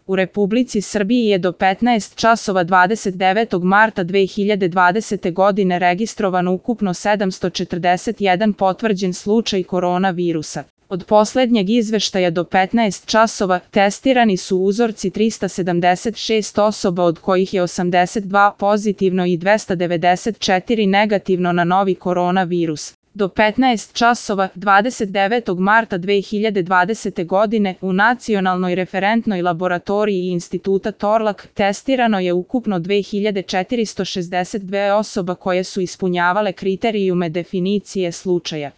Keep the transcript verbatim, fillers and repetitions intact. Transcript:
U Republici Srbiji je do petnaest časova dvadeset devetog marta dve hiljade dvadesete. godine registrovano ukupno sedamsto četrdeset jedan potvrđen slučaj koronavirusa. Od poslednjeg izveštaja do petnaest časova testirani su uzorci trista sedamdeset šest osoba, od kojih je osamdeset dva pozitivno i dvesta devedeset četiri negativno na novi koronavirus. Do petnaest časova dvadeset devetog marta dve hiljade dvadesete. godine u Nacionalnoj referentnoj laboratoriji Instituta Torlak testirano je ukupno dve hiljade četiristo šezdeset dve osoba koje su ispunjavale kriterijume definicije slučaja.